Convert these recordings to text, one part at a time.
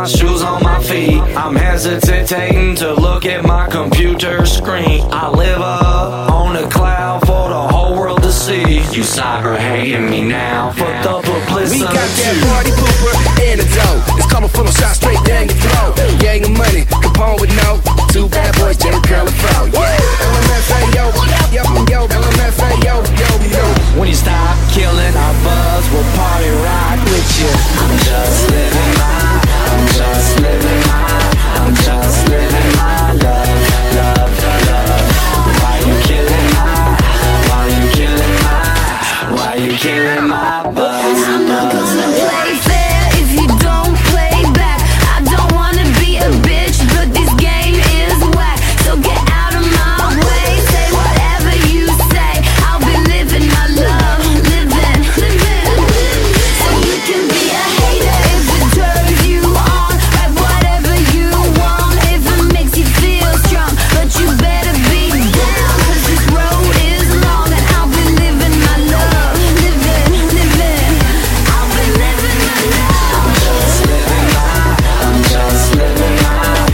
shoes on my feet. I'm hesitating to look at my computer screen. I live up on a cloud for the whole world to see. You cyber hating me now for the publicity. We got that party pooper antidote. It's coming full of shots straight down your throat. Gang of money, Capone with no. Two bad boys, Jerry Curl and Fro. Yeah, LMFAO, yo, LMFAO, yo. When you stop killing our buzz, we'll party right with you. I'm just living my love. Why you killing my buzz? I'm not gonna play fair if you don't play back. I don't wanna be a bitch, but this game is whack. So get out of my way, say whatever you say. I'll be living my love, living. So you can be a hater if it turns you on. Write whatever you want if it makes you feel strong. But you better be down, 'cause this road is long and I'll be living my love, living. I'll be living my love. I'm just living my love. I'll be living my love.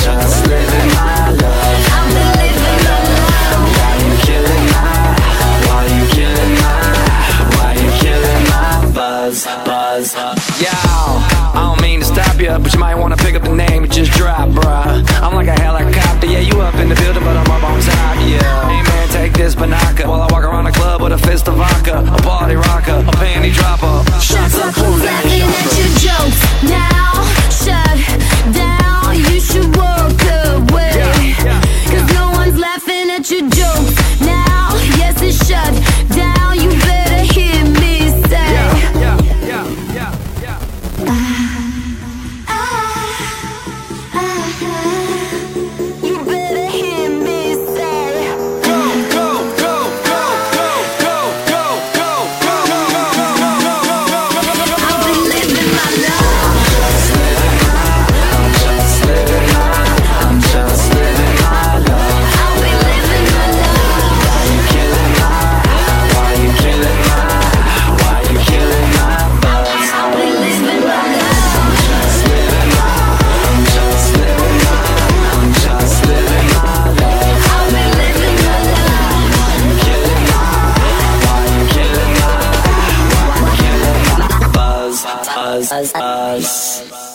Why you killing my buzz? Yo, I don't mean to stop you, but you might wanna pick up the name it just dropped, bruh. I'm like a helicopter, yeah, you up in the building, but I'm up on top, yeah. Hey man, take this binocular while I walk around the club with a fist of vodka, a party rocker, a panty dropper. Shut up, who's laughing at your jokes? Now, shut down, you should walk away. 'Cause no one's laughing at your jokes. Now, yes, it's shut down, you better hear me say. You better hear me say. I'll be living my love. I'm just living my love. I'll be living my love. Why you killing my buzz? I'll be living my love. I'm just living my love. I'll be living my love. Why you killing my buzz?